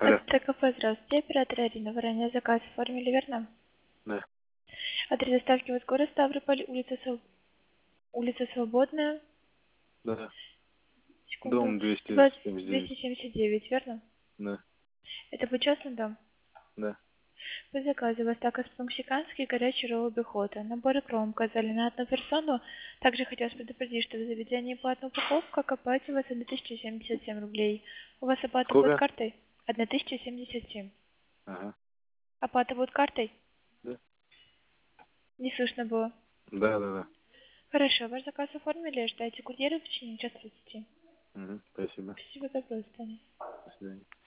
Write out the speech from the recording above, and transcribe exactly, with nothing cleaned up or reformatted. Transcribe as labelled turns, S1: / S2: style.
S1: Алло.
S2: От ТКП, здравствуйте, оператор Арина. Вы ранее заказ оформили, верно?
S1: Да.
S2: Адрес доставки вот город Ставрополь, улица, Своб- улица Свободная.
S1: Да.
S2: Секунду.
S1: Дом двести
S2: двадцать
S1: семьдесят
S2: двести
S1: девять.
S2: семьдесят девять, верно?
S1: Да.
S2: Это был частный дом?
S1: Да.
S2: По заказу вас так мексиканский горячий ролл бихота. Наборы кромка зали на одну персону. Также хотелось предупредить, что за заведение платная упаковка оплате у вас одна тысяча семьдесят семь рублей. У вас оплата будет
S1: Сколько?
S2: картой? одна тысяча семьдесят семь.
S1: Ага.
S2: Оплата будет картой?
S1: Да.
S2: Не слышно было.
S1: Да, да, да.
S2: Хорошо, ваш заказ оформили, ждайте курьера в течение часа тридцати.
S1: Угу. Спасибо.
S2: Спасибо за вопрос, Таня.
S1: До свидания.